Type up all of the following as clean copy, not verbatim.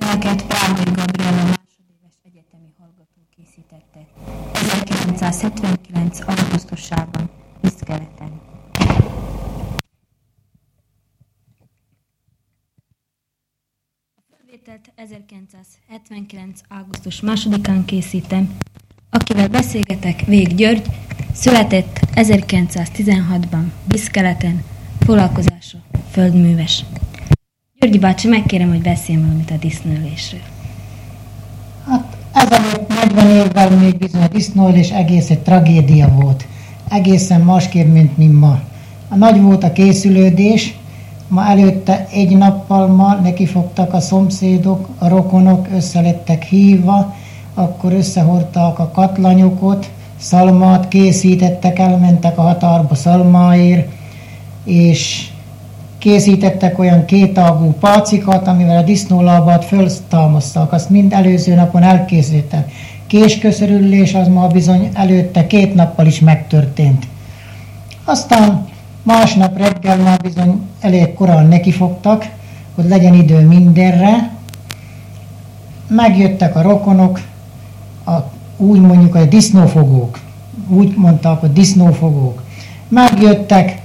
Filmeket Prámai Gabriella másodéves egyetemi hallgató készítette 1979. augusztusában Viszkeleten. A felvételt 1979. augusztus 2-án készítem. Akivel beszélgetek, Vég György, született 1916-ban Viszkeleten, foglalkozása földműves. Györgyi bácsi, megkérem, hogy beszélj valamit a disznóölésről. Hát ezelőtt 40 évvel még bizony a disznóölés egész egy tragédia volt. Egészen másképp, mint ma. A nagy volt a készülődés, ma előtte egy nappal nekifogtak a szomszédok, a rokonok, összelettek hívva, akkor összehordták a katlanyokot, szalmát készítettek, elmentek a határba szalmáért, és készítettek olyan kétágú pácikat, amivel a disznólábát föltámaszták, azt mind előző napon elkészítettek. Késköszörülés az ma bizony előtte 2 nappal is megtörtént. Aztán másnap reggel már bizony elég korán nekifogtak, hogy legyen idő mindenre. Megjöttek a rokonok, úgy mondjuk, hogy a disznófogók. Úgy mondták, hogy disznófogók. Megjöttek,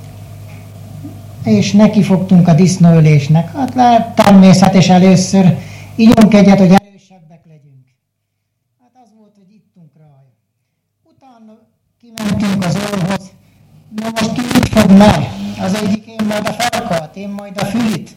és nekifogtunk a disznóölésnek. Hát természetes először ígyunk egyet, hogy erősebbek legyünk. Hát az volt, hogy ittunk rá. Utána kimentünk az orrhoz. Na most ki mit fog meg? Az egyik én majd a farkat, én majd a fülit.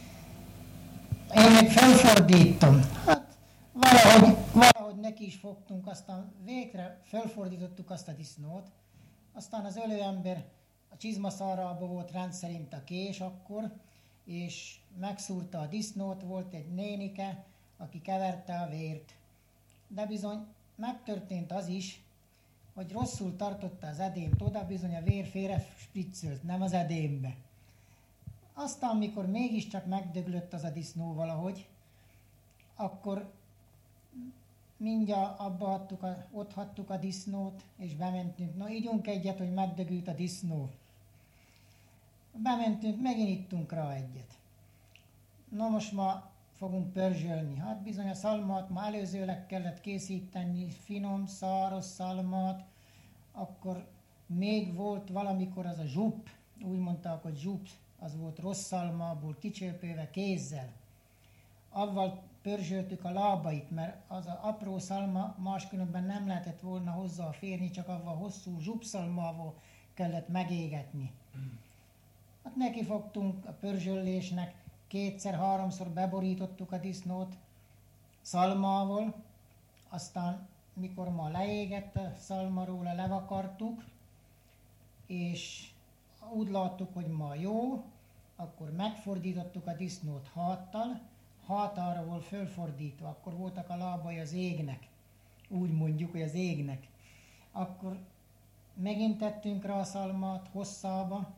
Én meg felfordítom. Hát valahogy neki is fogtunk, aztán végre felfordítottuk azt a disznót. Aztán az ölőember a csizmaszarrába volt rendszerint a kés akkor, és megszúrta a disznót, volt egy nénike, aki keverte a vért. De bizony megtörtént az is, hogy rosszul tartotta az edémt oda, bizony a vér félre spriccölt, nem az edémbe. Aztán, mikor mégiscsak megdöglött az a disznó valahogy, akkor mindjárt ott hagytuk a disznót, és bementünk. Na, ígyunk egyet, hogy megdögült a disznó. Bementünk, megint ittunk rá egyet. Na most ma fogunk pörzsölni. Hát bizony a szalmát ma előzőleg kellett készíteni, finom, száros szalmát. Akkor még volt valamikor az a zsup, úgy mondták, hogy zsup, az volt rossz szalmából, kicsőpőve kézzel. Avval pörzsöltük a lábait, mert az a apró szalma máskülönben nem lehetett volna hozzá férni, csak avval hosszú zsupszalmával kellett megégetni. Hát nekifogtunk a pörzsöllésnek, 2-3-szor beborítottuk a disznót szalmával, aztán mikor ma leégett a szalma róla, levakartuk, és úgy láttuk, hogy ma jó, akkor megfordítottuk a disznót hátára volt fölfordítva, akkor voltak a lábai az égnek, úgy mondjuk, hogy az égnek. Akkor megint tettünk rá a szalmát hosszába,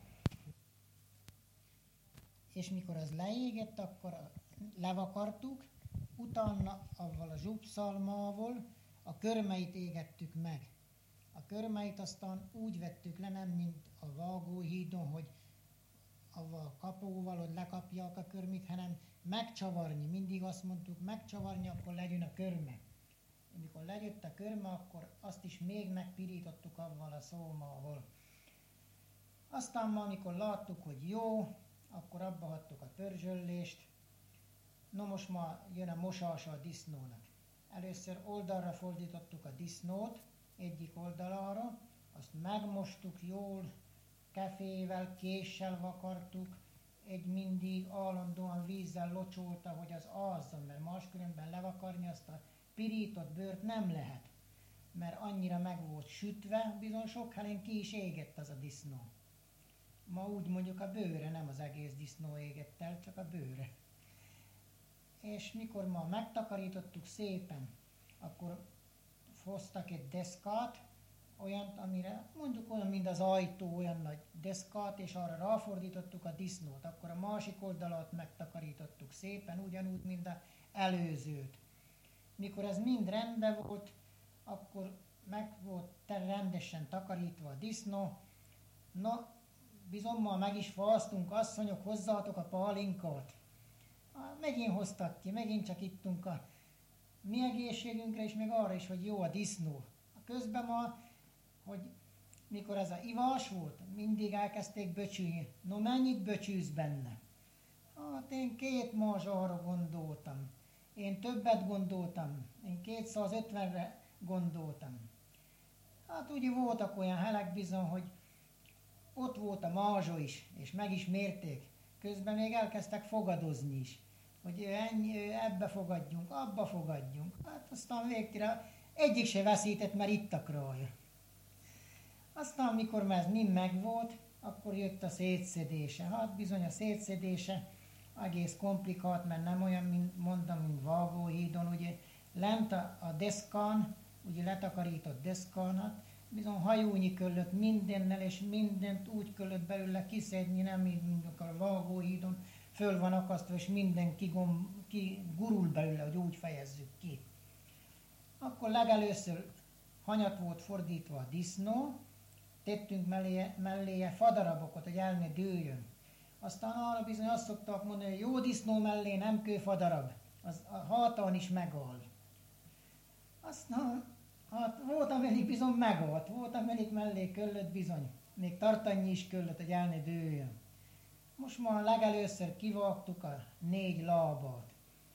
és mikor az leégett, akkor levakartuk, utána avval a zsupszalmával a körmeit égettük meg. A körmeit aztán úgy vettük le, nem mint a vágóhídon, hogy avval a kapóval, hogy lekapják a körmit, hanem megcsavarni. Mindig azt mondtuk, megcsavarni, akkor legyen a körme. Amikor lejött a körme, akkor azt is még megpirítottuk avval a szómával. Aztán ma, amikor láttuk, hogy jó, akkor abba hagytuk a pörzsöllést. No, most ma jön a mosása a disznónak. Először oldalra fordítottuk a disznót, egyik oldalára, azt megmostuk jól, kefével, késsel vakartuk, egy mindig állandóan vízzel locsolta, hogy az ázzon, mert máskülönben levakarni azt a pirított bőrt nem lehet, mert annyira meg volt sütve, bizony sok helyen ki is égett az a disznó. Ma úgy mondjuk a bőre, nem az egész disznó égett el, csak a bőre. És mikor ma megtakarítottuk szépen, akkor hoztak egy deszkát, olyant, amire mondjuk olyan, mint az ajtó, olyan nagy deszkát, és arra ráfordítottuk a disznót. Akkor a másik oldalát megtakarítottuk szépen, ugyanúgy, mint az előzőt. Mikor ez mind rendben volt, akkor meg volt rendesen takarítva a disznó. Na, bizony ma meg is fáztunk, asszonyok, hozzátok a pálinkát. Megint hoztak ki, megint csak ittunk a mi egészségünkre, és még arra is, hogy jó a disznó. Közben ma, hogy mikor ez a ivás volt, mindig elkezdték böcsülni. No, mennyit böcsülsz benne? Hát én 2 mazsarra gondoltam. Én többet gondoltam. Én 250-re gondoltam. Hát ugye voltak olyan helek bizony, hogy ott volt a mazsa is, és meg is mérték. Közben még elkezdtek fogadozni is, hogy ebbe fogadjunk, abba fogadjunk. Hát aztán végtére egyik se veszített, mert ittak rajta. Aztán, amikor már ez mind megvolt, akkor jött a szétszedése. Hát bizony a szétszedése egész komplikált, mert nem olyan, mint mondtam, mint Vágóhídon, ugye lent a deszkán, ugye letakarított deszkán, hát bizony hajónyi köllött mindennel, és mindent úgy köllött belőle kiszedni, nem mint a Vágóhídon, föl van akasztva, és minden gurul belőle, hogy úgy fejezzük ki. Akkor legelőször hanyat volt fordítva a disznó, tettünk melléje fadarabokat, hogy el ne dőljön. Aztán arra bizony azt szoktak mondani, hogy jó disznó mellé nem kő fadarab, az a hátán is megáll. Aztán hát volt, amelyik bizony megállt, volt, amelyik mellé köllött bizony, még tartannyi is köllött, hogy el ne dőljön. Most már legelőször kivágtuk a 4 lábát.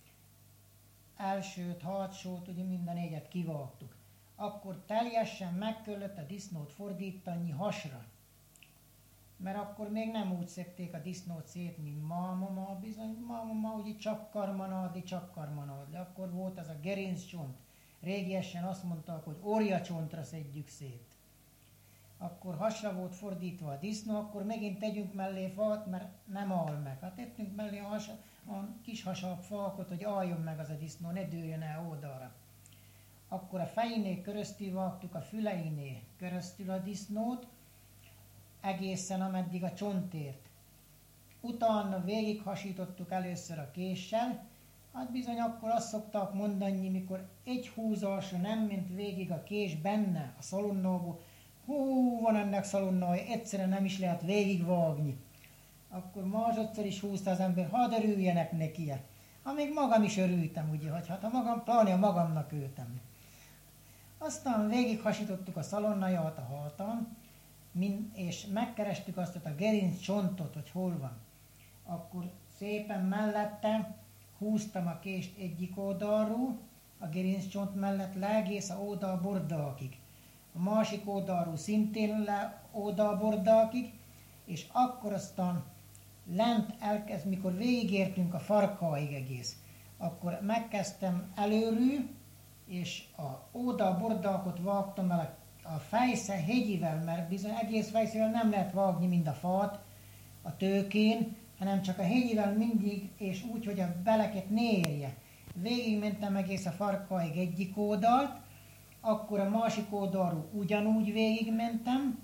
Elsőt, hátsót, ugye mind a 4-et kivágtuk. Akkor teljesen megköllött a disznót fordítani hasra. Mert akkor még nem úgy szedték a disznót szét, mint máma, bizony máma ugye csak karmanádli. Akkor volt az a gerinccsont. Régiesen azt mondták, hogy óriacsontra szedjük szét. Akkor hasra volt fordítva a disznó, akkor megint tegyünk mellé fát, mert nem áll meg. Hát tettünk mellé a kis hasabb fákat, hogy álljon meg az a disznó, ne dőljön el oldalra. Akkor a fejénél köröztül vágtuk, a füleinél köröztül a disznót, egészen ameddig a csontért. Utána végighasítottuk először a késsel, hát bizony akkor azt szokták mondani, mikor egy húzásra nem ment végig a kés benne a szalonnóból, hú, van ennek szalonnója, egyszerűen nem is lehet végigvágni. Akkor másodszor is húzta az ember, hadd örüljenek neki. Még magam is örültem, ugye, hogy hát pláne a magamnak ültem. Aztán végighasítottuk a szalonnaját a hátán, és megkerestük azt a gerinc csontot, hogy hol van. Akkor szépen mellette húztam a kést egyik oldalról, a gerinc csont mellett le egész a oldalbordákig. A másik oldalról szintén le oldalbordákig, és akkor aztán lent mikor végigértünk a farkáig egész, akkor megkezdtem előről, és a oldalbordákot vágtam el a fejsze hegyivel, mert bizony egész fejszével nem lehet vágni mind a fát a tőkén, hanem csak a hegyivel mindig, és úgy, hogy a beleket ne érje. Végigmentem egész a farkáig egyik oldalt, akkor a másik oldalról ugyanúgy végigmentem,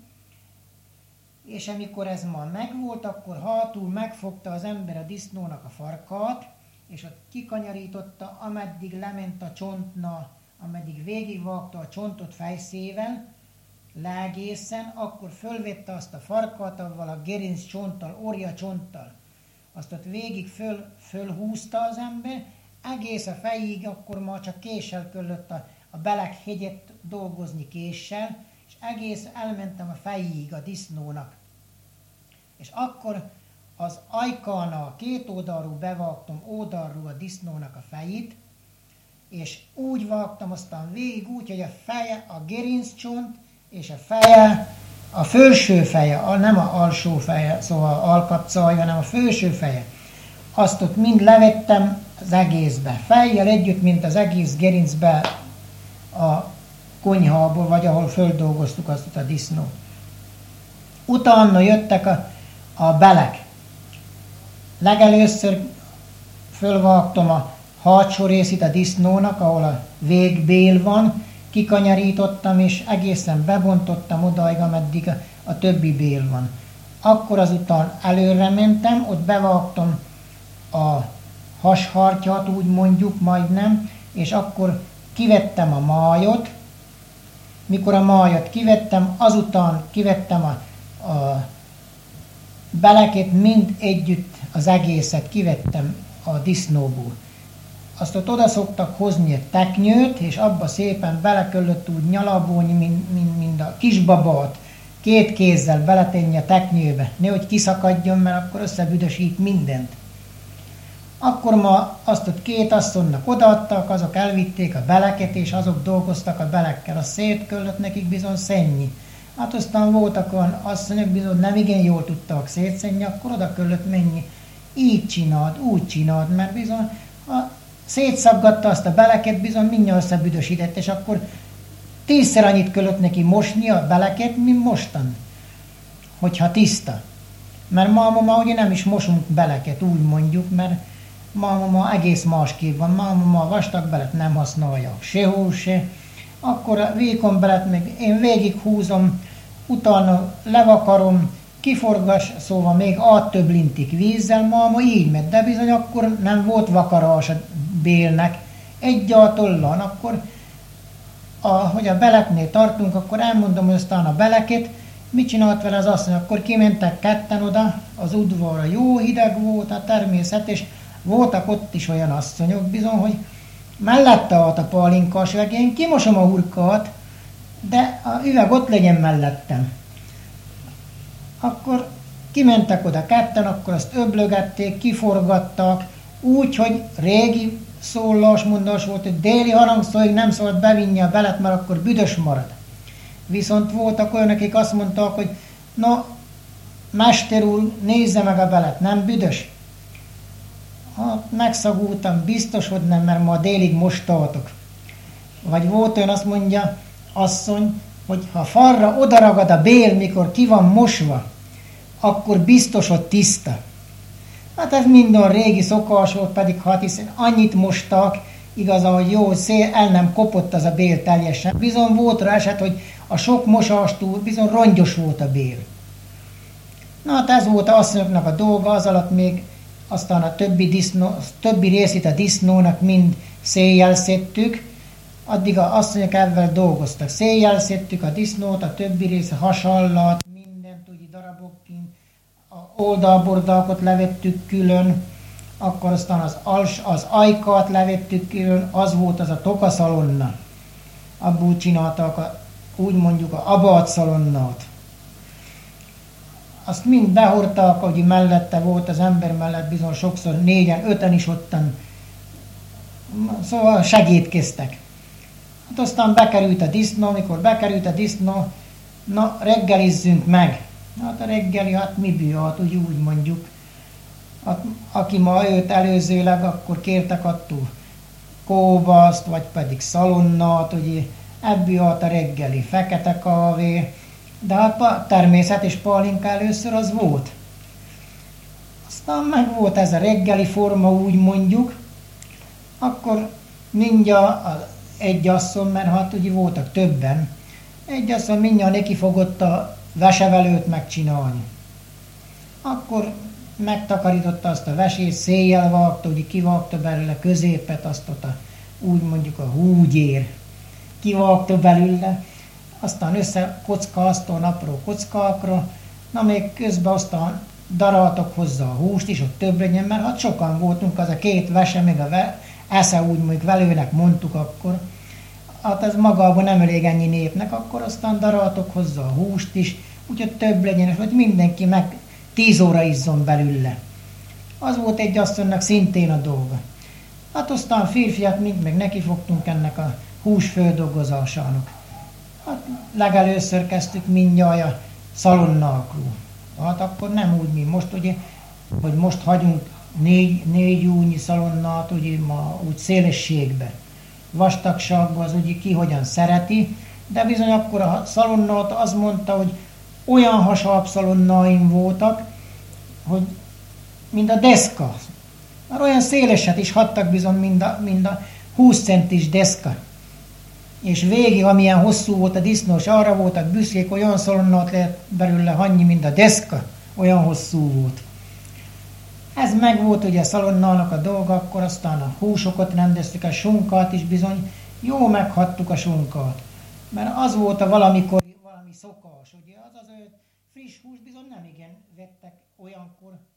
és amikor ez már megvolt, akkor hátul megfogta az ember a disznónak a farkát, és ott kikanyarította, ameddig lement a csontna, ameddig végigvágta a csontot fejszével, le egészen, akkor fölvette azt a farkat, avval a gerinc csonttal, orja csonttal. Azt ott végig fölhúzta az ember, egész a fejig, akkor már csak késsel kellett a belek hegyet dolgozni késsel, és egész elmentem a fejig a disznónak. És akkor az ajkánál 2 oldalról bevágtam oldalról a disznónak a fejét, és úgy vágtam aztán végig úgy, hogy a feje, a gerinccsont, és a feje, a felső feje, nem a alsó feje, szóval alkapcaj, hanem a felső feje. Azt ott mind levettem az egészbe, fejjel együtt, mint az egész gerincbe a konyhából, vagy ahol földolgoztuk azt a disznót. Utána jöttek a belek. Legelőször fölvágtam a hátsó részét a disznónak, ahol a végbél van, kikanyarítottam, és egészen bebontottam odaig, ameddig a többi bél van. Akkor azután előre mentem, ott bevágtam a hashartyat, úgy mondjuk majdnem, és akkor kivettem a májat. Mikor a májat kivettem, azután kivettem a beleket mind együtt, az egészet kivettem a disznóból. Azt ott oda szoktak hozni egy teknyőt, és abba szépen beleköllött úgy nyalabóni, mint a kisbabát. 2 kézzel beletenni a teknyőbe, nehogy kiszakadjon, mert akkor összebüdösít mindent. Akkor ma azt ott 2 asszonynak odaadtak, azok elvitték a beleket, és azok dolgoztak a belekkel. Azt szétköllött nekik bizony szennyi. Hát aztán voltak olyan asszonyok, bizony nem igen jól tudtak szétszenni, akkor oda köllött mennyi. Így csináld, úgy csináld, mert bizony szétszaggatta azt a beleket, bizony mindjárt összebüdösített, és akkor 10-szer annyit köllött neki mosni a beleket, mint mostan, hogyha tiszta. Mert ma ugye nem is mosunk beleket, úgy mondjuk, mert ma egész másképp van. Ma a vastag belet nem használja sehol se. Akkor a vékony belet még én végighúzom, utána levakarom, kiforgas, szóval még több lintik vízzel, ma így megy, de bizony akkor nem volt vakarás a bélnek. Egyáltalán, akkor hogy a beleknél tartunk, akkor elmondom, hogy aztán a beleket, mit csinált vele az asszony? Akkor kimentek ketten oda, az udvarra jó hideg volt, a természet, és voltak ott is olyan asszonyok bizony, hogy mellette állt a pálinkás üveg, én kimosom a hurkát, de a üveg ott legyen mellettem. Akkor kimentek oda ketten, akkor azt öblögették, kiforgattak, úgy, hogy régi szólásmondás volt, hogy déli harangszóig nem szabad bevinni a belet, mert akkor büdös marad. Viszont voltak olyanok, akik azt mondták, hogy no, mester úr, nézze meg a belet, nem büdös? Hát megszagultam, biztos, hogy nem, mert ma délig mostaltok. Vagy volt olyan, azt mondja asszony, hogy ha falra odaragad a bél, mikor ki van mosva, akkor biztos, hogy tiszta. Hát ez minden régi szokás volt, pedig hát hiszen annyit mostak, igaz, hogy jó szél, el nem kopott az a bél teljesen. Bizony volt rá eset, hogy a sok mosástól bizony rongyos volt a bél. Na hát ez volt az asszonyoknak a dolga, az alatt még aztán a többi részét a disznónak mind széjjel szedtük, addig az asszonyok ebben dolgoztak. Széjjel szedtük a disznót, a többi része hasallat, mindent, úgy darabokként, a oldalbordákot levettük külön, akkor aztán az ajkát levettük külön, az volt az a tokaszalonna. Abból csináltak úgy mondjuk a abátszalonnát. Azt mind behordták, hogy mellette volt az ember mellett bizony sokszor 4-en, 5-en is ottan. Szóval segítkeztek. Hát aztán bekerült a disznó, mikor bekerült a disznó, na reggelizzünk meg. Hát a reggeli, hát mi bű, hát úgy mondjuk. Hát, aki ma őt előzőleg, akkor kértek attól kóbaszt, vagy pedig szalonnát, ugye ebből hát a reggeli fekete kávé, de hát a természet és pálinka először az volt. Aztán meg volt ez a reggeli forma, úgy mondjuk, akkor mindjárt egy asszony, mert hát ugye voltak többen, egy asszony mindjárt neki fogott a vesevelőt megcsinálni. Akkor megtakarította azt a vesét, széjjel vágta, ugye kivágta belőle középet, azt ott úgy mondjuk a húgyér, kivágta belőle, aztán összekockázta apró kockákra, na még közben aztán daráltak hozzá a húst is, ott több legyen, mert hát sokan voltunk, az a 2 vese, még a esze úgy mondjuk velőnek mondtuk akkor, hát ez magában nem elég ennyi népnek, akkor aztán daráltak hozzá a húst is, úgyhogy több legyen, és hogy mindenki meg 10 óra izzon belőle. Az volt egy asszonynak szintén a dolga. Hát aztán férfiak mind meg nekifogtunk ennek a hús földolgozásának. Hát legelőször kezdtük mindjárt a szalonnákról. Hát akkor nem úgy, mint most, ugye, hogy most hagyunk 4 újnyi szalonnát, ugye ma úgy szélességbe. Vastagságban az ugye ki hogyan szereti, de bizony akkor a szalonnát az mondta, hogy olyan hasább szalonnáim voltak, hogy mind a deszka. Már olyan széleset is hattak bizony, mind a 20 centis deszka. És végig, amilyen hosszú volt a disznós, arra voltak büszkék, olyan szalonnát lehet belőle hagyni, mint a deszka. Olyan hosszú volt. Ez meg volt ugye a szalonnának a dolga, akkor aztán a húsokat rendeztük, a sunkát is bizony, jó meghattuk a sunkát. Mert az volt a valami szokás, ugye az friss hús bizony nem igen vettek olyankor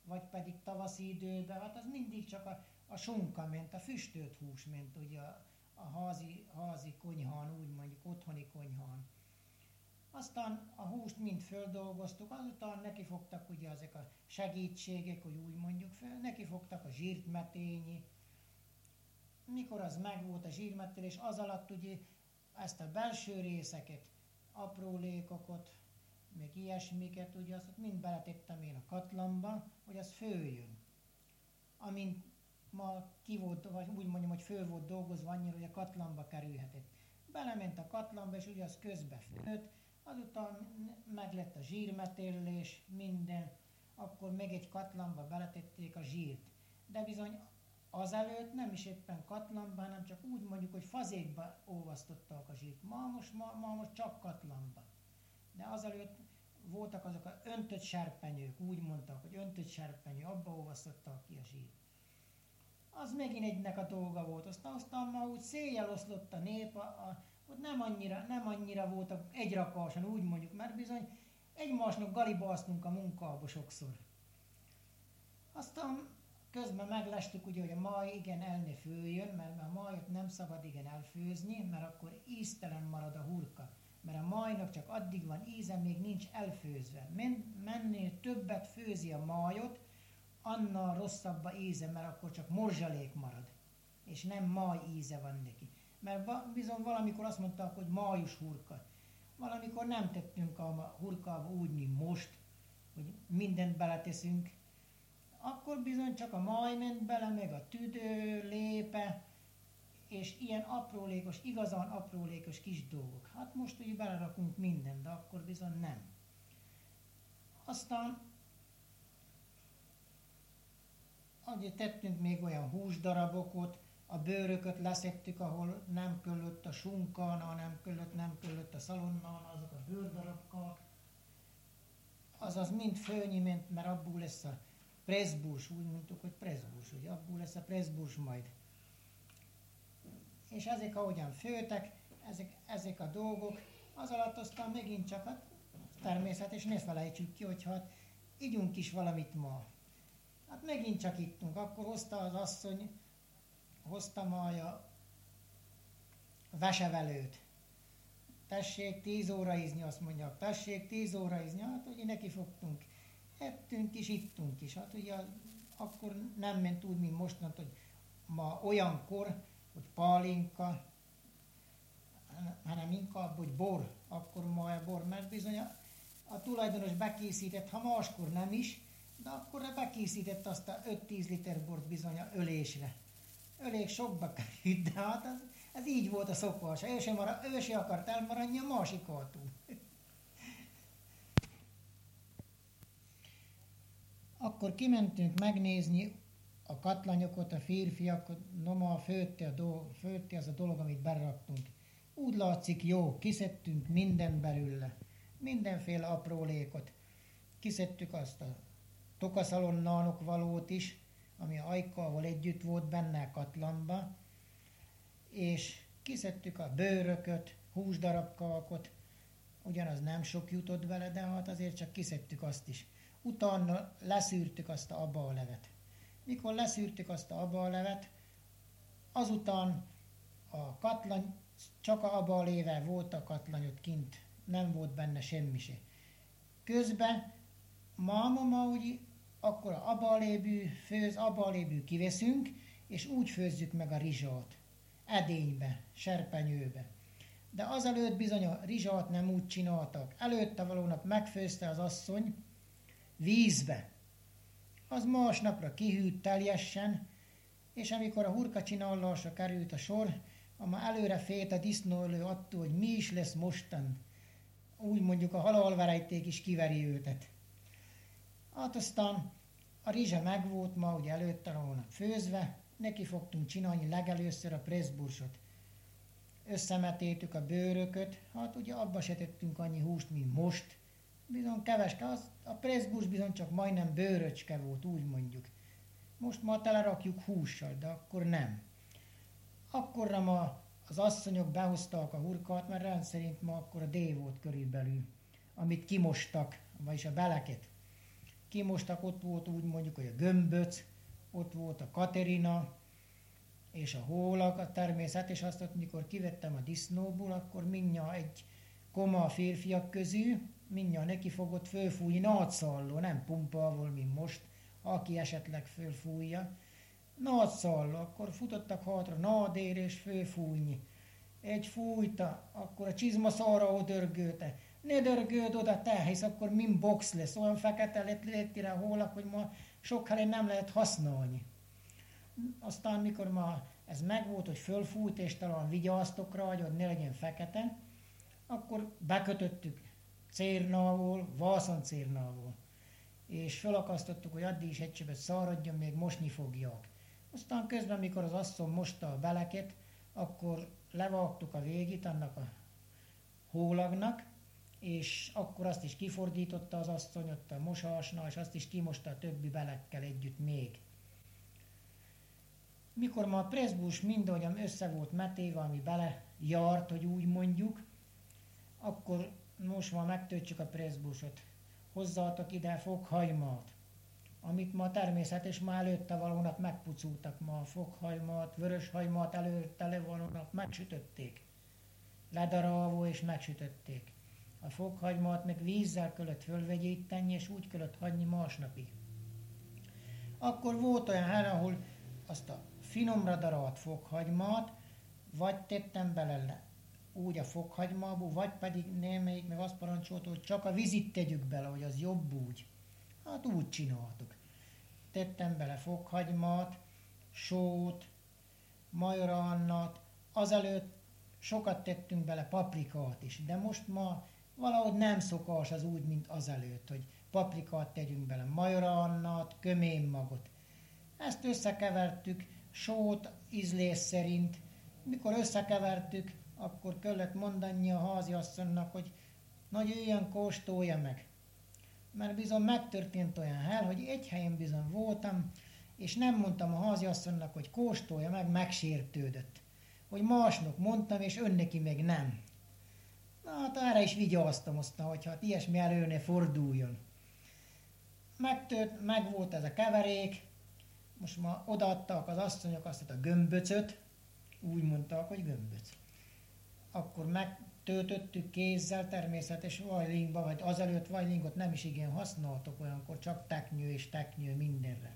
vagy pedig tavaszi időben, hát az mindig csak a sonka ment, a füstölt hús ment ugye a házi konyhán, úgy mondjuk otthoni konyhán. Aztán a húst mind földolgoztuk, azután nekifogtak ugye ezek a segítségek, hogy úgy mondjuk föl, nekifogtak a zsírt metélni. Mikor az megvolt a zsírmetélés, az alatt ugye ezt a belső részeket, aprólékokat, meg ilyesmiket, ugye azt mind beletettem én a katlamba, hogy az főjön. Amint ma ki volt, vagy úgy mondjam, hogy föl volt dolgozva annyira, hogy a katlamba kerülhetett. Belement a katlamba, és ugye az közbe főtt, azután meg lett a zsírmetélés, minden, akkor meg egy katlamba beletették a zsírt. De bizony azelőtt nem is éppen katlamba, hanem csak úgy mondjuk, hogy fazékba olvasztották a zsírt. Ma most csak katlamba. De azelőtt voltak azok az öntött serpenyők, úgy mondtak, hogy öntött serpenyő, abba olvasztották ki a zsírt. Az megint egynek a dolga volt. Aztán ma úgy széjjel oszlott a nép, ott nem annyira voltak egyrakásan, úgy mondjuk, mert bizony egymásnak galibáztunk a munkába sokszor. Aztán közben meglestük ugye, hogy a máj igen el ne főjön, mert a májat nem szabad igen elfőzni, mert akkor íztelen marad a hurka. Mert a májnak csak addig van íze, még nincs elfőzve. Mennél többet főzi a májot, annál rosszabb a íze, mert akkor csak morzsalék marad, és nem máj íze van neki. Mert bizony valamikor azt mondták, hogy május hurka. Valamikor nem tettünk a hurkába úgy, mint most, hogy mindent beleteszünk. Akkor bizony csak a máj ment bele, meg a tüdő, lépe, és ilyen aprólékos, igazán aprólékos kis dolgok. Hát most ugye belerakunk mindent, de akkor bizony nem. Aztán ugye tettünk még olyan húsdarabokat, a bőrököt leszettük, ahol nem köllött a sunkán, nem köllött a szalonnán, azok a bőrdarabkák. Azaz mind fölnyi ment, mert abból lesz a preszbúrs, úgy mondtuk, hogy preszbúrs, hogy abból lesz a preszbúrs majd. És ezek ahogyan főtek, ezek a dolgok, az alatt aztán megint csak, hát természetes, ne felejtsük ki, hogy hát ígyunk is valamit ma. Hát megint csak ittunk, akkor hozta az asszony, hozta majd a vesevelőt. Tessék 10 óra ízni, azt mondják, tessék 10 óra ízni, hát ugye neki fogtunk. Ettünk is, ittunk is. Hát ugye akkor nem ment úgy, mint mostant, hogy ma olyankor, hogy pálinka, hanem inkább, hogy bor, akkor ma a bor, mert bizony a tulajdonos bekészített, ha máskor nem is, de akkor bekészített azt a 5-10 liter bort bizony a ölésre. Elég sokba került, de hát ez így volt a szokás. Ő se akart elmaradni a másik hátul. Akkor kimentünk megnézni a katlanyokat, a férfiak, noma főtte az a dolog, amit beraktunk. Úgy látszik jó, kiszedtünk minden belőle, mindenféle aprólékot. Kiszedtük azt a tokaszalonnánok valót is, ami a ajkával együtt volt benne a katlamba, és kiszedtük a bőrököt, húsdarabkákat, ugyanaz nem sok jutott vele, de hát azért csak kiszedtük azt is. Utána leszűrtük azt a abalevet. Mikor leszűrtük azt a abalevet, azután a katlany, csak a abalével volt a katlanyot kint, nem volt benne semmi se. Közben máma úgy, akkor a abalébű kiveszünk, és úgy főzzük meg a rizsát. Edénybe, serpenyőbe. De azelőtt bizony a rizsát nem úgy csináltak. Előtte valónap megfőzte az asszony vízbe. Az másnapra kihűlt teljesen, és amikor a hurka csinálásra került a sor, ama előre félt a disznóölő attól, hogy mi is lesz mostan. Úgy mondjuk a halálverejték is kiveri őtet. Hát aztán a rizsa megvolt ma, ugye előtte a hónap főzve, neki fogtunk csinálni legelőször a preszbursot. Összemetéltük a bőrököt, hát ugye abba se tettünk annyi húst, mint most. Bizony keveske, a preszburs bizony csak majdnem bőröcske volt, úgy mondjuk. Most ma telerakjuk hússal, de akkor nem. Akkorra ma az asszonyok behozták a hurkát, mert rendszerint ma akkor a dél volt körülbelül, amit kimostak, vagyis a beleket. kimostak, ott volt úgy mondjuk, hogy a gömböc, ott volt a Katerina, és a hólag, a természet, és azt ott, mikor kivettem a disznóból, akkor mindjárt egy koma a férfiak közül, mindjárt neki fogott fölfújni nagyszalló, nem pumpával, mint most, aki esetleg fölfújja. Nagyszalló, akkor futottak hátra, nádér és fölfújni. Egy fújta, akkor a csizmaszarra odörgölte. Ne dörgöd oda te, hisz akkor mind box lesz, olyan fekete lett a hólag, hogy ma sok helyen nem lehet használni. Aztán, mikor ma ez megvolt, hogy fölfújt, és talán vigyáztok rá, hogy ne legyen fekete, akkor bekötöttük cérnával, vászoncérnával, és felakasztottuk, hogy addig is egy csöpet száradjon, még mosni fogják. Aztán közben, mikor az asszony mosta a beleket, akkor levágtuk a végét annak a hólagnak, és akkor azt is kifordította az asszony ott a mosásnál, és azt is kimosta a többi belekkel együtt még. Mikor ma a preszbús mindahogyan össze volt metéve, ami bele járt, hogy úgy mondjuk, akkor most már megtöltsük a preszbúsot. Hozzáadtak ide fokhagymát, amit ma természetes, ma előtte valónap megpucultak, ma a fokhagymát, vöröshagymát előtte valónap megsütötték. Ledarálva és megsütötték. A fokhagymát meg vízzel kellett fölvegyíteni, és úgy kellett hagyni másnapig. Akkor volt olyan hely, ahol azt a finomra darált fokhagymát, vagy tettem bele úgy a fokhagymába, vagy pedig némelyik meg azt parancsolta, hogy csak a vizit tegyük bele, hogy az jobb úgy. Hát úgy csináltuk. Tettem bele fokhagymát, sót, majorannat, azelőtt sokat tettünk bele paprikát is, de most ma valahogy nem szokás az úgy, mint azelőtt, hogy paprikát tegyünk bele, majorannat, köménmagot. Ezt összekevertük, sót ízlés szerint. Mikor összekevertük, akkor kellett mondani a háziasszonynak, hogy nagy jöjjön, kóstolja meg. Mert bizony megtörtént olyan hely, hogy egy helyen bizony voltam, és nem mondtam a háziasszonynak, hogy kóstolja meg, megsértődött. Hogy másnak mondtam, és önneki meg nem. Na hát erre is vigyáztam aztán, hogy hát ilyesmi elő ne forduljon. Meg volt ez a keverék, most már odaadtak az asszonyok azt a gömböcöt, úgy mondták, hogy gömböc. Akkor megtöltöttük kézzel, természetes vajlingba, vagy azelőtt vajlingot nem is igen használtok olyankor, csak teknyő és teknyő mindenre.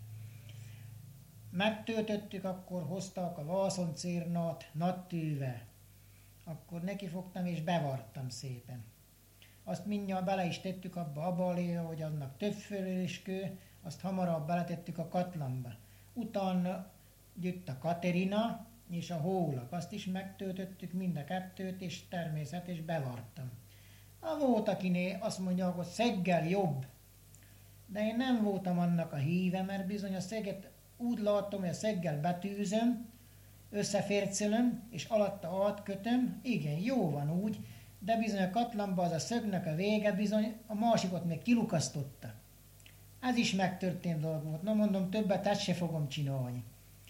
Megtöltöttük, akkor hoztak a vászoncérnát nattűvel. Akkor nekifogtam és bevartam szépen. Azt mindjárt bele is tettük abba a baléra, hogy annak több föléskő, azt hamarabb beletettük a katlanba. Utána jött a Katerina és a hólag, azt is megtöltöttük mind a kettőt, és természetes bevartam. Volt, akinél azt mondja, hogy szeggel jobb, de én nem voltam annak a híve, mert bizony a szegget úgy látom, hogy a szeggel betűzöm, összefércelöm, és alatta átkötöm, igen, jó van úgy, de bizony a katlanba az a szögnek a vége bizony a másikot még kilukasztotta. Ez is megtörtént dolog volt. Na mondom, többet ezt se fogom csinálni.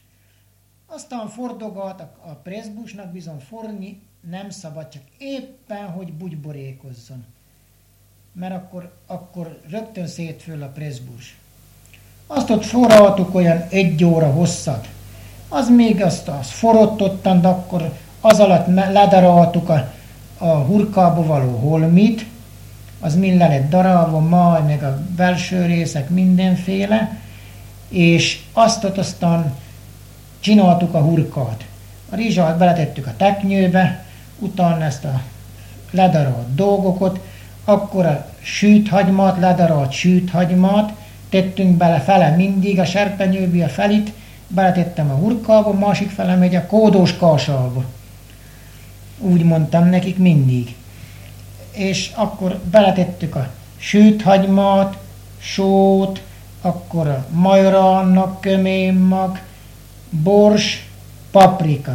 Aztán fordogat a preszbúsnak bizony forni nem szabad, csak éppen, hogy bugyborékozzon. Mert akkor rögtön szét föl a preszbús. Azt ott forraltuk olyan 1 óra hosszat. Az még azt forrott ottan, de akkor az alatt ledaráltuk a hurkába való holmit, az mind le lett darálva, majd meg a belső részek mindenféle, és azt ott aztán csináltuk a hurkát. A rizsát beletettük a teknyőbe, utána ezt a ledarált dolgokat, akkor a sűthagymát, ledarált sűthagymát tettünk bele fele mindig, a serpenyőbe a felit, beletettem a hurkába, másik fele megy a kódós kásába. Úgy mondtam nekik mindig. És akkor beletettük a sűthagymát, sót, akkor a majorannak, köménmag, bors, paprika.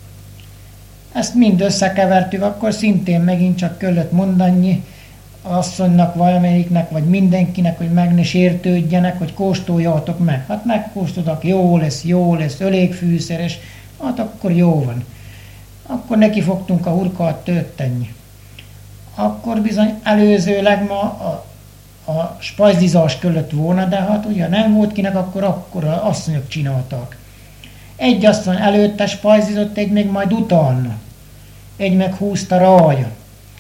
Ezt mind összekevertük, akkor szintén megint csak kellett mondani asszonynak, valamelyiknek, vagy mindenkinek, hogy meg ne sértődjenek, hogy kóstoljatok meg. Hát megkóstoltak, jó lesz, elég fűszeres, hát akkor jó van. Akkor neki fogtunk a hurkát tölteni. Akkor bizony előzőleg ma a spajzlizás között volna, de hát ugye nem volt kinek, akkor a asszonyok csináltak. Egy asszony előtte spajzizott, egy még majd utána. Egy meg húzta rája.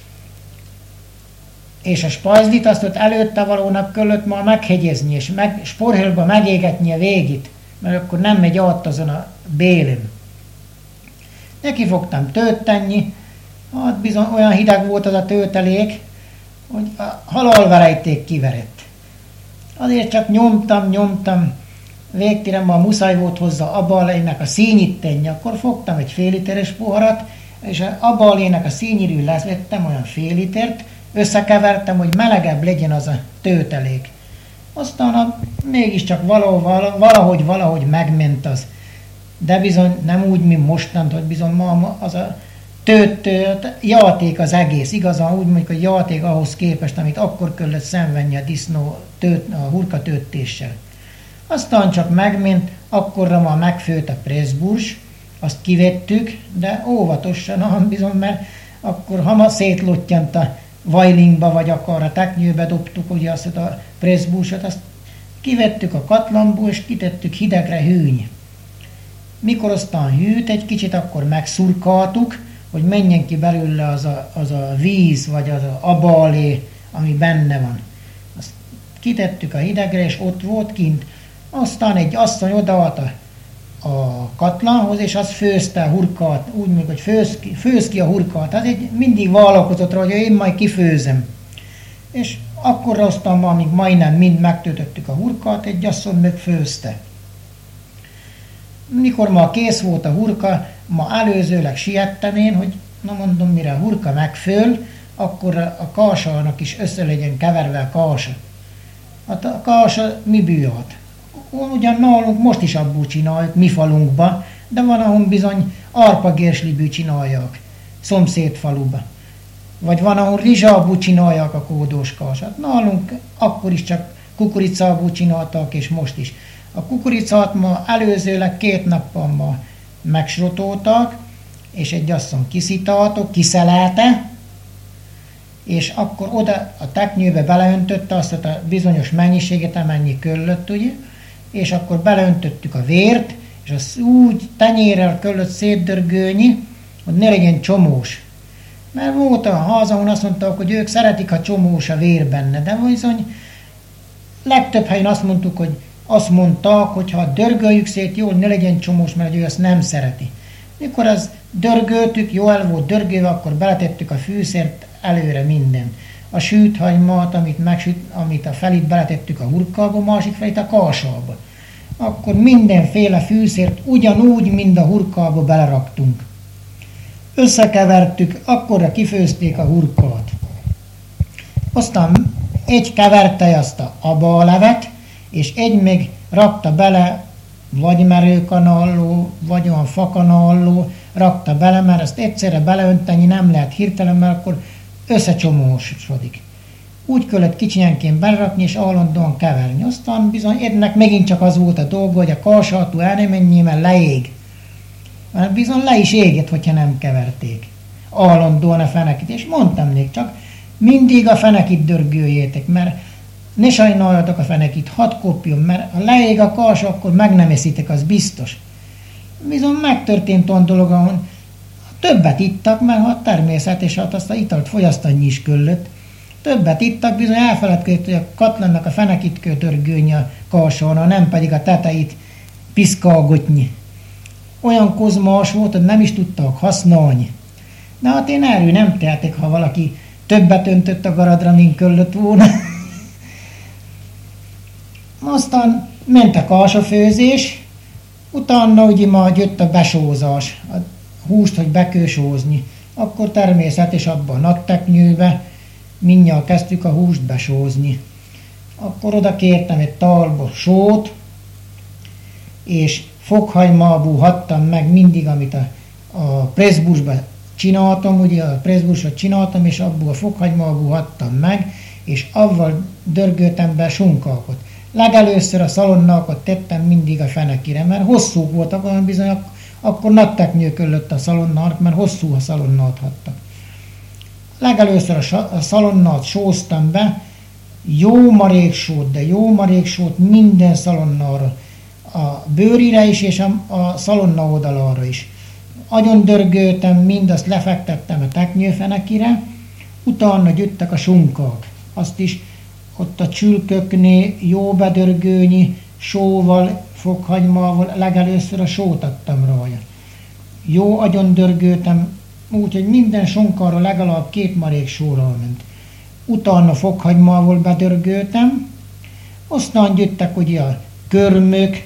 És a spajzlit azt ott előtte valónak kellett ma meghegyezni, és sporhölgybe megégetni a végét, mert akkor nem megy át azon a bélem. Neki fogtam tölteni, hát bizony olyan hideg volt az a töltelék, hogy a halálverejték kiverett. Azért csak nyomtam, végtére ma muszáj volt hozzá abba alének a színyit tenni, akkor fogtam egy fél literes poharat, és abba alének a színyiről levettem olyan fél litert, összekevertem, hogy melegebb legyen az a töltelék. Aztán mégiscsak valahogy megment az. De bizony nem úgy, mint mostant, hogy bizony ma az a játék az egész. Igazán úgy mondjuk, hogy játék ahhoz képest, amit akkor kellett szenvedni a a hurka töltéssel. Aztán csak megment, akkorra már megfőtt a pressburs, azt kivettük, de óvatosan, bizony, mert akkor ha szétlottyant a vajlingba, vagy akar a teknyőbe dobtuk ugye azt a pressbursot, azt kivettük a katlanból, és kitettük hidegre hűni. Mikor aztán hűt egy kicsit, akkor megszurkáltuk, hogy menjen ki belőle az a víz, vagy az a abalé, ami benne van. Azt kitettük a hidegre, és ott volt kint. Aztán egy asszony odaadta a katlanhoz, és az főzte a hurkát, úgy mondjuk, hogy főz ki a hurkát. Az egy mindig vállalkozott rá, hogy én majd kifőzem. És akkor aztán, amíg majdnem mind megtöltöttük a hurkát, egy asszony megfőzte. Mikor ma kész volt a hurka, ma előzőleg siettem én, hogy na mondom, mire a hurka megfől, akkor a kásának is össze legyen keverve a kása. Hát a kása mi bűjhat? Ugyan nálunk most is abból csináljuk, mi falunkba, de van, ahol bizony arpagérslibű csinálják, szomszéd faluba. Vagy van, ahol rizsábú csinálják a kódós kását. Nálunk akkor is csak kukoricábú csináltak, és most is. A kukoricát ma előzőleg 2 nappal ma megsrotoltak, és egy asszony kiszitáltok, kiszelelte, és akkor oda a teknyőbe beleöntötte azt a bizonyos mennyiséget, amennyi kellett, ugye, és akkor beleöntöttük a vért, és azt úgy tenyérrel kellett szétdörgölni, hogy ne legyen csomós. Mert volt a házamon, azt mondták, hogy ők szeretik, ha csomós a vér benne, de bizony legtöbb helyen azt mondták, hogy ha dörgöljük szét jól, ne legyen csomós, mert ő azt nem szereti. Mikor az dörgöltük, jó el volt dörgölve, akkor beletettük a fűszert előre minden. A sűthagymát, amit a felét beletettük a hurkába, másik felét a kásába. Akkor mindenféle fűszert ugyanúgy, mint a hurkába beleraktunk. Összekevertük, akkorra kifőzték a hurkát. Aztán egy keverte azt a abalevet, és egy még rakta bele, vagy merőkanalló, vagy olyan fakanalló, rakta bele, mert ezt egyszerre beleönteni nem lehet hirtelen, mert akkor összecsomósodik. Úgy kellett kicsinyenként belerakni, és állandóan keverni. Aztán bizony ennek megint csak az volt a dolga, hogy a kásától el nem menjél, mert leég. Mert bizony le is égett, hogyha nem keverték. Állandóan a fenekit. És mondtam még csak, mindig a fenekit dörgöljétek, mert ne sajnáljatok a fenekit, hadd kopjon, mert ha leég a kás, akkor meg nem eszitek, az biztos. Bizony megtörtént olyan dolog, ahol többet ittak, mert ha természetes, hát azt a italt fogyasztani is kellett. Többet ittak, bizony elfeledkezett, hogy a katlannak a fenekit kell dörgölni a kásán, nem pedig a teteit piszkálgatni. Olyan kozmás volt, hogy nem is tudtak használni. De hát én erről nem tehetek, ha valaki többet öntött a garadra, mint kellett volna. Aztán ment a kásafőzés, utána ugye majd jött a besózás, a húst, hogy be kell sózni. Akkor természetes abban a natteknyőbe mindjárt kezdtük a húst besózni. Akkor oda kértem egy talba sót, és fokhagymából hattam meg mindig, amit a pressbursban csináltam, ugye a pressbursot csináltam, és abból a fokhagymából hattam meg, és avval dörgöltem be sunkalkot. Legelőször a szalonnalkot tettem mindig a fenekire, mert hosszúk voltak, olyan bizony, akkor natteknyő kellett a szalonnalk, mert hosszú a szalonnalt hattak. Legelőször a szalonnalt sóztam be, jó marék sót, de jó marék sót minden szalonnarra. A bőrire is, és a szalonna oldalára is. Agyon dörgöltem, mindazt lefektettem a teknyőfenekire, utána gyűjtek a sunkák. Azt is ott a csülköknél jó bedörgőnyi sóval, fokhagymával legelőször a sót adtam rajta. Jó agyon dörgöltem, úgyhogy minden sonkarra legalább 2 marék sóral ment. Utána fokhagymával bedörgöltem, aztán gyűjtek ugye a körmök,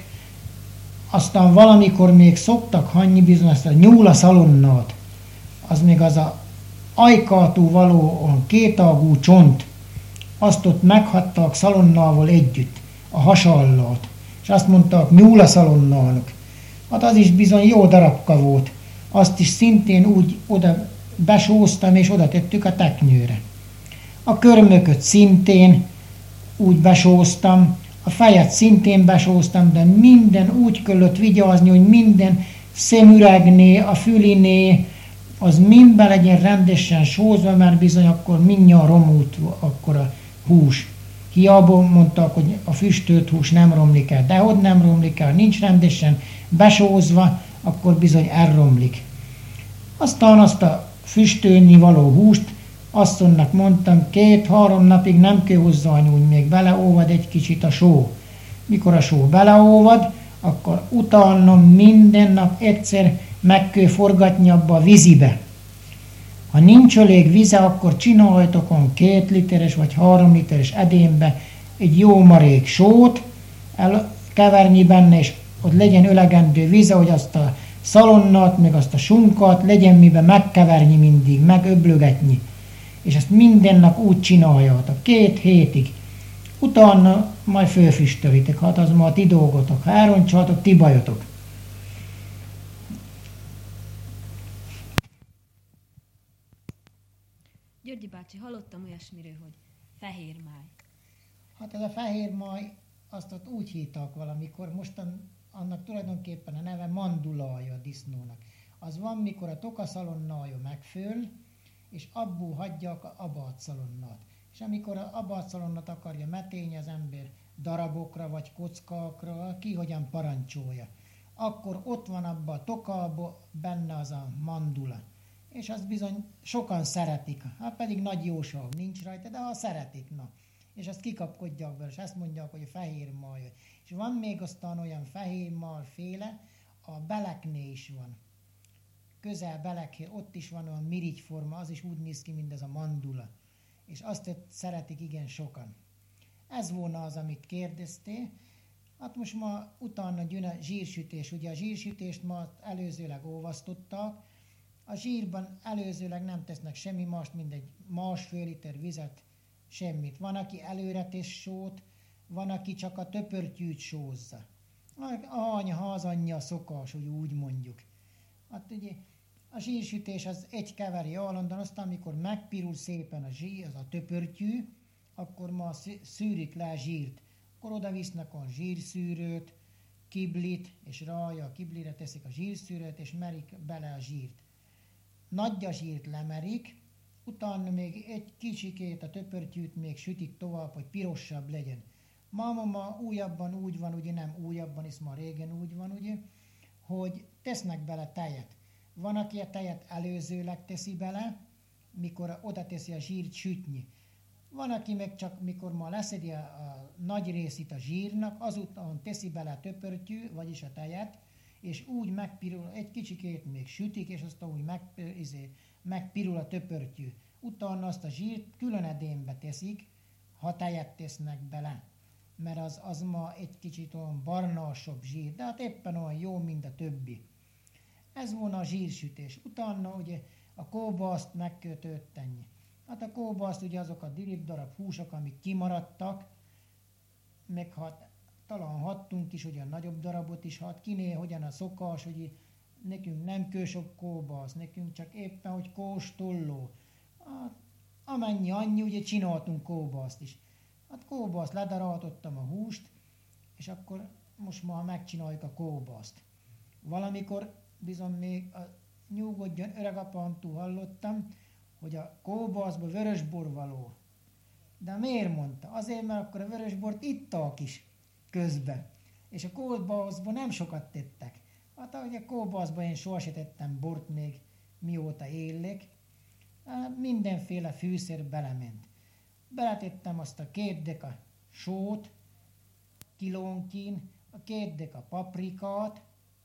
aztán valamikor még szoktak hagyni bizony ezt a nyúla szalonnát, az még az a ajkátú való kétágú csont, azt ott meghatták szalonnával együtt, a hasallát, és azt mondták nyúla szalonnának. Hát az is bizony jó darabka volt, azt is szintén úgy oda besóztam, és oda tettük a teknyőre. A körmököt szintén úgy besóztam, a fejet szintén besóztam, de minden úgy kellett vigyázni, hogy minden szemüregné, a füliné, az mind be legyen rendesen sózva, mert bizony akkor mindjárt romult akkor a hús. Hiába mondtak, hogy a füstölt hús nem romlik el, de hogy nem romlik el, nincs rendesen besózva, akkor bizony elromlik. Aztán azt a füstölni való húst, asszonynak mondtam, 2-3 napig nem kell hozzányúlni, még beleóvad egy kicsit a só. Mikor a só beleóvad, akkor utána minden nap egyszer meg kell forgatni abba a vízibe. Ha nincs elég vize, akkor csináljatok 2 literes vagy 3 literes edénybe egy jó marék sót, elkeverni benne, és ott legyen elegendő vize, hogy azt a szalonnát, meg azt a sunkat legyen miben megkeverni mindig, megöblögetni. És ezt minden nap úgy csináljátok, 2 hétig. Utána majd fölfüstölitek, hát az ma a ti dolgotok. Ha elroncsoltok, ti bajotok. Györgyi bácsi, hallottam olyasmiről, hogy fehér máj. Hát ez a fehér máj, azt ott úgy hívtak valamikor, mostan annak tulajdonképpen a neve mandulája a disznónak. Az van, mikor a tokaszalonnája megföl, és abból hagyják a abátszalonnát. És amikor a abátszalonnát akarja metélni az ember darabokra vagy kockákra, ki hogyan parancsolja, akkor ott van abban a tokában benne az a mandula. És azt bizony sokan szeretik, hát pedig nagy jóság nincs rajta, de ha szeretik, na. És azt kikapkodják vele, és ezt mondják, hogy a fehér máj. És van még aztán olyan fehér máj féle, a beleknél is van. Közel beleknél, ott is van olyan mirigyforma, az is úgy néz ki, mint ez a mandula. És azt szeretik igen sokan. Ez volna az, amit kérdeztél. Hát most ma utána jön a zsírsütés. Ugye a zsírsütést ma előzőleg olvasztották. A zsírban előzőleg nem tesznek semmi mást, mint egy 1,5 liter vizet, semmit. Van, aki előre tesz sót, van, aki csak a töpörtyűt sózza. A anya házanyja szokás, hogy úgy mondjuk. Hát ugye a zsírsütés az egy keveri állandóan, aztán amikor megpirul szépen a zsír, az a töpörtyű, akkor ma szűrik le a zsírt. Akkor oda visznek a zsírszűrőt, kiblit, és rája a kiblire teszik a zsírszűrőt, és merik bele a zsírt. Nagy a zsírt lemerik, utána még egy kicsikét a töpörtyűt még sütik tovább, hogy pirosabb legyen. Ma újabban úgy van, ugye nem újabban, hisz ma régen úgy van, ugye, hogy tesznek bele tejet. Van, aki a tejet előzőleg teszi bele, mikor oda teszi a zsírt sütni. Van, aki meg csak mikor ma leszedi a nagy részét a zsírnak, azután teszi bele a töpörtyű, vagyis a tejet, és úgy megpirul, egy kicsikét még sütik, és aztán úgy megpirul a töpörtyű. Utána azt a zsírt külön edénybe teszik, ha tejet tesznek bele. Mert az ma egy kicsit olyan barnásabb zsír, de hát éppen olyan jó, mint a többi. Ez volna a zsírsütés. Utána ugye a kóbaszt meg kell tölteni. Hát a kóbaszt ugye azok a dirib darab húsok, amik kimaradtak, meg hát talán hattunk is, ugye nagyobb darabot is, hát kinél hogyan a szokás, hogy nekünk nem kell sok kóbasz, nekünk csak éppen, hogy kóstolló. Hát, annyi, ugye csináltunk kóbaszt is. Hát kóbaszt ledaráltottam a húst, és akkor most már megcsináljuk a kóbaszt. Valamikor bizony még a nyugodjon öregapantól hallottam, hogy a kóbaszba vörösbor való. De miért mondta? Azért, mert akkor a vörösbort ittak is közben. És a kóbaszban nem sokat tettek. Hát ahogy a kóbaszban én sohasem tettem bort még, mióta élek. Mindenféle fűszer belement. Beletettem azt a 2 deka sót, kilónkin, a 2 deka paprikát,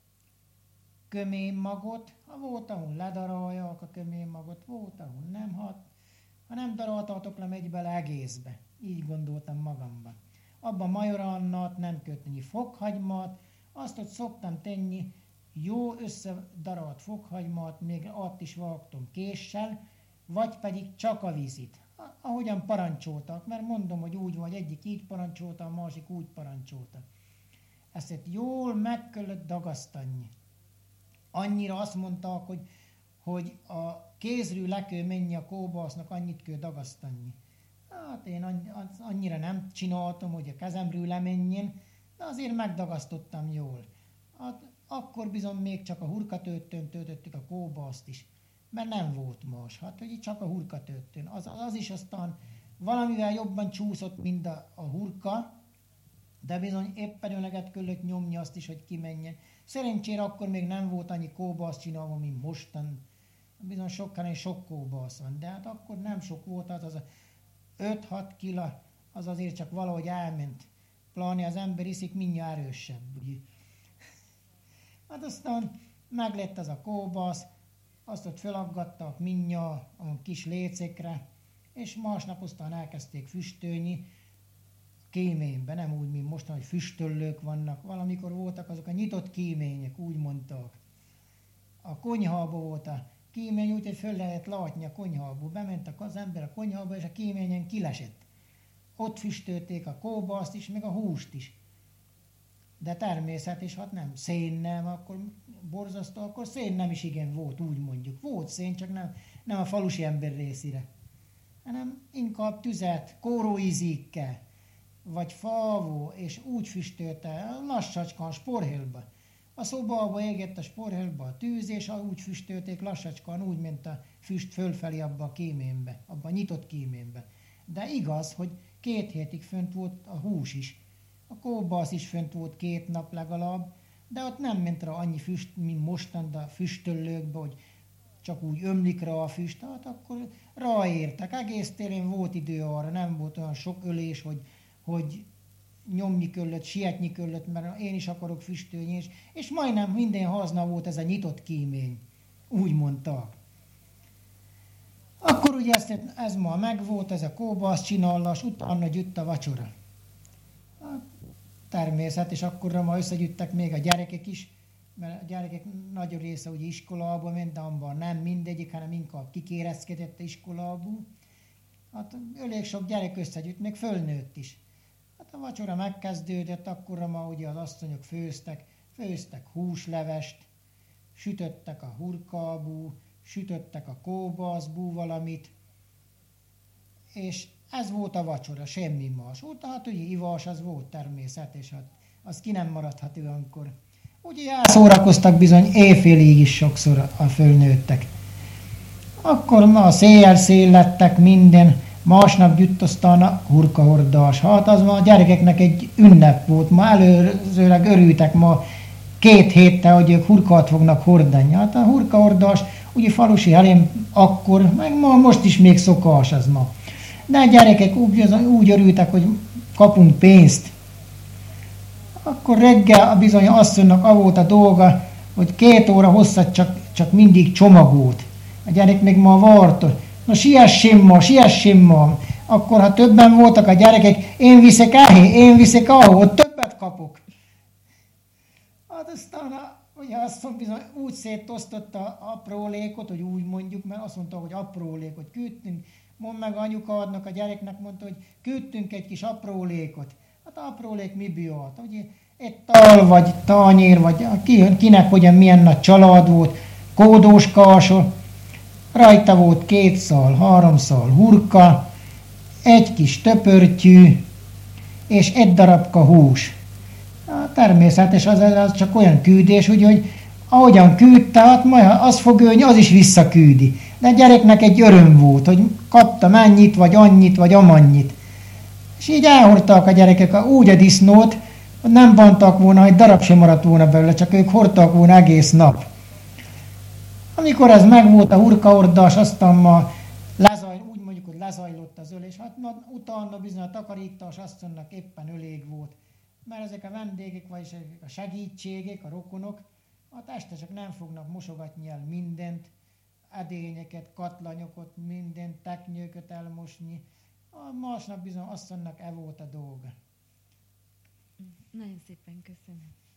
köménmagot, ha volt, ahol ledarálják a köménmagot, volt, ahol nem, ha nem daráltatok le, megy bele egészbe. Így gondoltam magamban. Abban majorannat, nem kötni fokhagymát, azt ott szoktam tenni, jó összedarált fokhagymát, még ott is vágtam késsel, vagy pedig csak a vízit. Ahogyan parancsoltak, mert mondom, hogy úgy vagy, egyik így parancsolta, a másik úgy parancsolta. Ezt jól meg kellett dagasztani. Annyira azt mondták, hogy a kézről le kell menni a kóbásznak, annyit kell dagasztani. Hát én annyira nem csináltam, hogy a kezemről lemenjen, de azért megdagasztottam jól. Hát akkor bizony még csak a hurkatöltőn töltöttük a kóbászt is, mert nem volt más. Hát hogy csak a hurkatöltőn. Az is aztán valamivel jobban csúszott, mint a hurka, de bizony éppen öleget kellett nyomni azt is, hogy kimenjen. Szerencsére akkor még nem volt annyi kóbász csinálva, mint mostan. Bizony sok kóbász van, de hát akkor nem sok volt, az a 5-6 kila, az azért csak valahogy elment. Pláne az ember iszik, mindjárt erősebb. Ugye? Hát aztán meglett az a kóbász, azt ott felaggattak mindjárt a kis lécekre, és másnap aztán elkezdték füstölni kéménybe, nem úgy, mint most, hogy füstöllők vannak. Valamikor voltak azok a nyitott kémények, úgy mondták. A konyhába volt a kémény, úgyhogy föl lehet látni a konyhába. Bement az ember a konyhába, és a kéményen kilesett. Ott füstölték a kóbászt is, meg a húst is. De természetes, hát nem. Szén nem, akkor borzasztó, akkor szén nem is igen volt, úgy mondjuk. Volt szén, csak nem a falusi ember részére. Hanem inkább tüzet, kóróízékkel, vagy fávó, és úgy füstölte lassacskán, sporhélba. A szobába égett a sporhélba a tűz, és úgy füstölték lassacskán, úgy ment a füst fölfelé abba a kéménybe, abba a nyitott kéménybe. De igaz, hogy 2 hétig fönt volt a hús is. A kóbász is fönt volt 2 nap legalább, de ott nem ment rá annyi füst, mint mostan, de a füstöllőkbe, hogy csak úgy ömlik rá a füst, hát akkor ráértek. Egész téren volt idő arra, nem volt olyan sok ölés, hogy nyomni kellett, sietni kellett, mert én is akarok füstölni, és majdnem minden háznál volt ez a nyitott kémény. Úgy mondták. Akkor ugye ez ma megvolt, ez a kóbász csinálás, utána gyűjt a vacsora. Természet, és akkorra ma összegyűjtek még a gyerekek is, mert a gyerekek nagy része ugye iskolába ment, de abban nem mindegyik, hanem inkább kikérezkedett iskolából. Hát elég sok gyerek összegyűjt, még fölnőtt is. Hát a vacsora megkezdődött, akkorra ma ugye az asszonyok főztek húslevest, sütöttek a hurkából, sütöttek a kóbászból valamit, és ez volt a vacsora, semmi más. Hát ugye ivás az volt természetes, hát az ki nem maradhat olyankor. Ugye elszórakoztak bizony éjfélig is sokszor a fölnőttek. Akkor ma szél lettek minden, másnap gyűjt aztán a hurkahordás. Hát az ma a gyerekeknek egy ünnep volt, ma előzőleg örültek ma 2 héttel, hogy ők hurkát fognak hordani. Hát a hurkahordás ugye falusi helyen akkor, meg ma most is még szokás az ma. De a gyerekek úgy örültek, hogy kapunk pénzt. Akkor reggel bizony asszonynak volt a dolga, hogy 2 óra hosszat csak mindig csomagolt. A gyerek még ma vart. Na siessém ma. Akkor ha többen voltak a gyerekek, én viszek ahol, többet kapok. Hát aztán ugye azt bizony úgy szétosztotta aprólékot, hogy úgy mondjuk, mert azt mondta, hogy aprólékot küldtünk. Mondd meg anyukádnak, a gyereknek mondta, hogy küldtünk egy kis aprólékot. Hát aprólék miből volt? Ugye egy tal, vagy tányér, vagy kinek hogyan milyen nagy család volt, kódós kásol, rajta volt 2 szál, 3 szál hurka, egy kis töpörtyű, és 1 darabka hús. Természetes, az csak olyan küldés, hogy ahogyan küldte, hát majd az fog ölni, az is visszaküldi. De a gyereknek egy öröm volt, hogy kaptam ennyit, vagy annyit, vagy amannyit. És így elhordták a gyerekek úgy a disznót, hogy nem bántak volna, egy darab sem maradt volna belőle, csak ők hordtak volna egész nap. Amikor ez megvolt a hurkaordás, aztán ma úgy mondjuk, hogy lezajlott az ölés, hát utána bizony a takarítás aztánnak éppen elég volt. Mert ezek a vendégek, vagy a segítségek, a rokonok, hát este csak nem fognak mosogatni el mindent, edényeket, katlanyokat, mindent, teknyőköt elmosni. A másnap bizony aztánnak e volt a dolga. Nagyon szépen köszönöm.